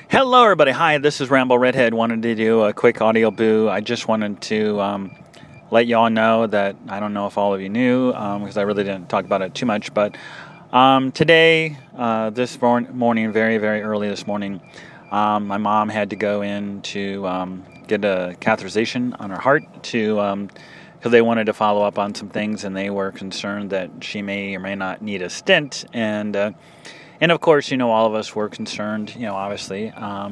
Hello, everybody. Hi, this is Rambo Redhead. Wanted to do a quick audio boo. I just wanted to let you all know that I don't know if all of you knew because I really didn't talk about it too much. But today, this morning, very, very early this morning, my mom had to go in to get a catheterization on her heart because they wanted to follow up on some things, and they were concerned that she may or may not need a stent. And of course, all of us were concerned, obviously.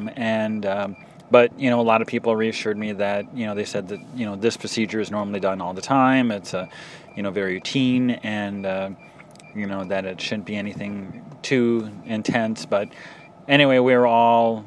But, a lot of people reassured me that, they said that, this procedure is normally done all the time. It's, very routine and, that it shouldn't be anything too intense. But anyway, we were all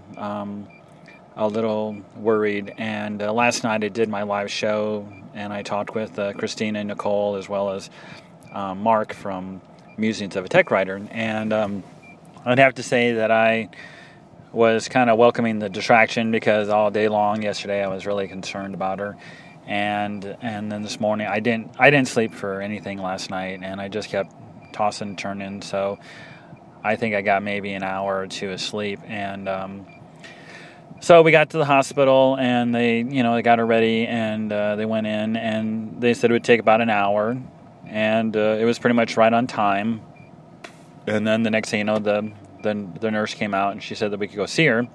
a little worried. And last night I did my live show and I talked with Christina and Nicole as well as Mark from Musings of a Tech Writer. And I'd have to say that I was kind of welcoming the distraction because all day long yesterday I was really concerned about her, and then this morning I didn't sleep for anything last night, and I just kept tossing and turning. So I think I got maybe an hour or two of sleep, and so we got to the hospital and they got her ready, and they went in and they said it would take about an hour, and it was pretty much right on time. And then the next thing you know, the nurse came out and she said that we could go see her.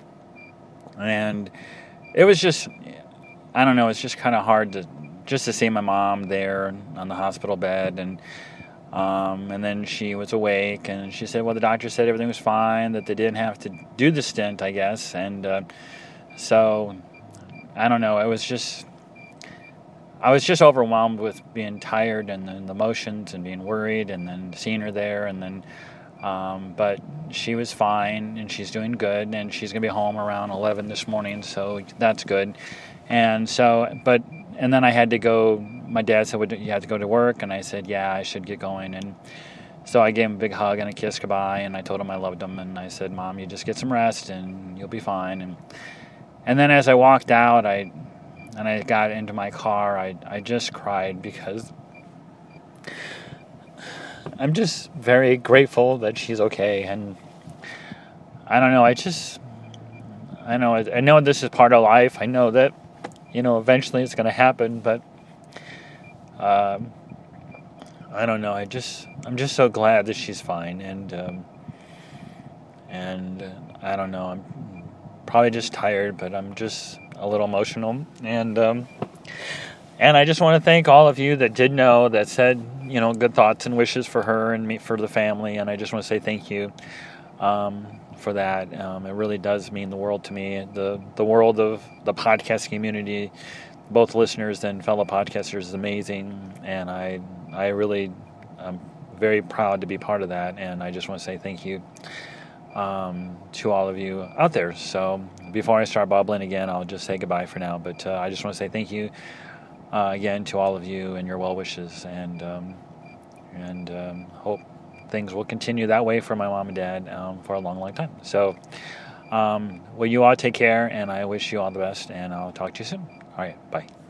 And it was just, I don't know, it's just kind of hard to see my mom there on the hospital bed. And then she was awake and she said, well, the doctor said everything was fine, that they didn't have to do the stent, I guess. And so, I don't know, I was just overwhelmed with being tired and then the emotions and being worried and then seeing her there, and then but she was fine and she's doing good, and she's gonna be home around 11 this morning, so that's good. And then I had to go. My dad said, you had to go to work, and I said, yeah, I should get going. And so I gave him a big hug and a kiss goodbye, and I told him I loved him, and I said, Mom, you just get some rest and you'll be fine. And then as I walked out, I got into my car, I just cried because I'm just very grateful that she's okay. And I don't know, I know this is part of life. I know that, eventually it's going to happen, but I don't know. I'm just so glad that she's fine. And I don't know, I'm probably just tired, but I'm just a little emotional, and I just want to thank all of you that did know, that said, good thoughts and wishes for her and me, for the family, and I just want to say thank you for that. It really does mean the world to me. The world of the podcast community, both listeners and fellow podcasters, is amazing, and I'm very proud to be part of that, and I just want to say thank you to all of you out there. So before I start bubbling again, I'll just say goodbye for now. But I just want to say thank you again to all of you and your well wishes, and hope things will continue that way for my mom and dad for a long, long time. So, well, you all take care, and I wish you all the best, and I'll talk to you soon. All right, bye.